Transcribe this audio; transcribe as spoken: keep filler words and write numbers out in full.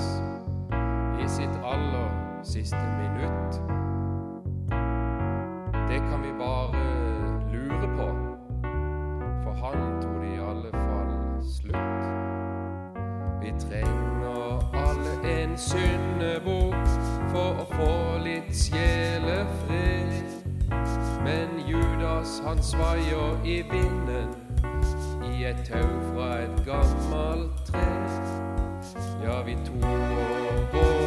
Judas i sitt aller siste minutt. Det kan vi bare lure på, for han tog det i alle fall slutt. Vi trenger alle en syndebok for å få litt sjelefred. Men Judas han svaier i vinden i et tau fra et gammelt tre. Ja, vi tok og